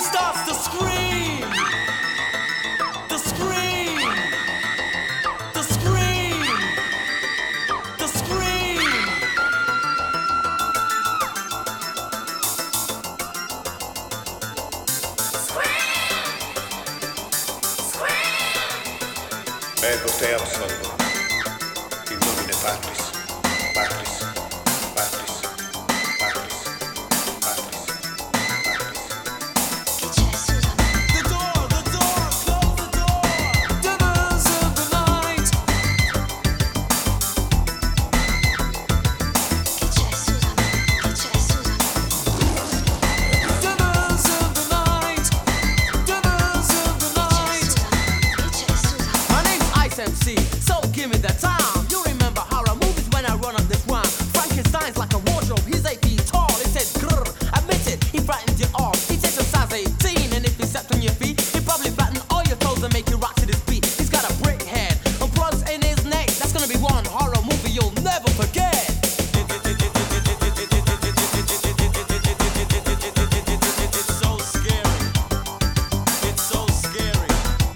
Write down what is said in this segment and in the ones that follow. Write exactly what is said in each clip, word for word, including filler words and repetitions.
starts to scream. The scream. The scream. The scream. Ego te absolvo, in nomine Patris, Patris, Patris, Patris, Patris, Patris. The door, the door, close the door. Devils of the night. Devils of the night. Devils of the night. My name's Ice M C, so give me the time. You remember horror movies when I run on this rhyme. Frankenstein's like a wardrobe, he's eight feet tall. He says grrr, admit it, he frightens you all. He takes a size eighteen, and if he steps on your feet, he probably fatten all your toes and make you rock to this beat. He's got a brick head, and plugs in his neck. That's gonna be one horror movie you'll never forget. It's so scary. It's so scary.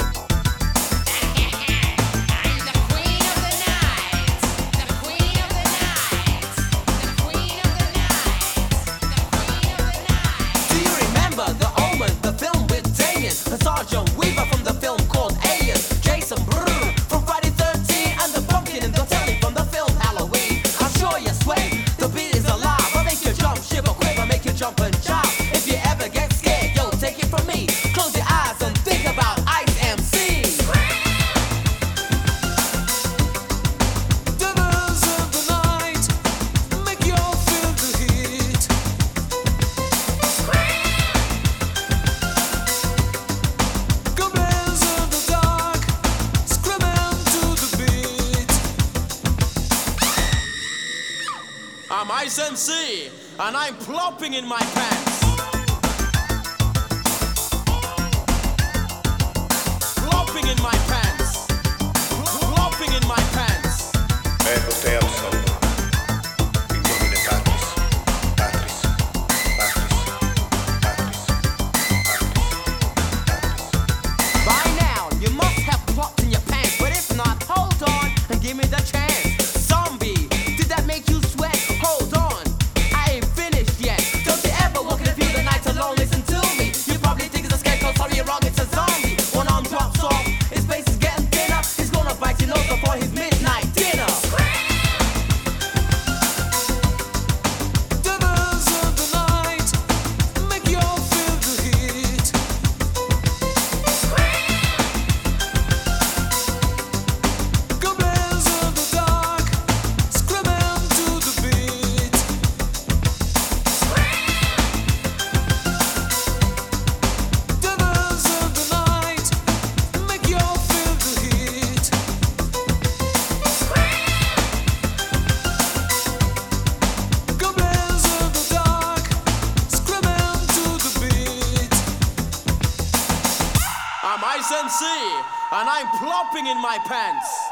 Do you remember The Omen, the film with Damien, and Sergeant Weaver from the film called Alien, Jason Brrr from Friday thirteen, and the pumpkin in the telly from the film Halloween? I'm sure you sweat, the beat is alive. I make you jump, shiver, quiver, make you jump and jive. If you ever get scared, yo, take it from me. Close your eyes and think about Ice M C. Devils of the night, make you feel the heat. Goblins of the dark, screaming to the beat. I'm Ice M C, and I'm plopping in my pants. Plopping in my pants. Plopping in my pants. Ego te absolvo, in nomine Patris, Patris, Patris, Patris, Patris. By now, you must have plopped in your pants, but if not, hold on and give me the chance. Zombie, did that make you sweat? Hold on, I ain't finished yet. Don't you ever walk in the field at night alone? Listen to me. You probably think it's a scarecrow, sorry you're wrong, it's a zombie. One arm drops off, his face is getting thinner. He's gonna bite your nose before his midnight dinner. Devils of the night, make you feel the heat. Goblins of the dark, screaming to the beat. Devils of the night, make you feel the heat. Goblins of the dark, screaming to the beat. I'm Ice M C, and I'm plopping in my pants.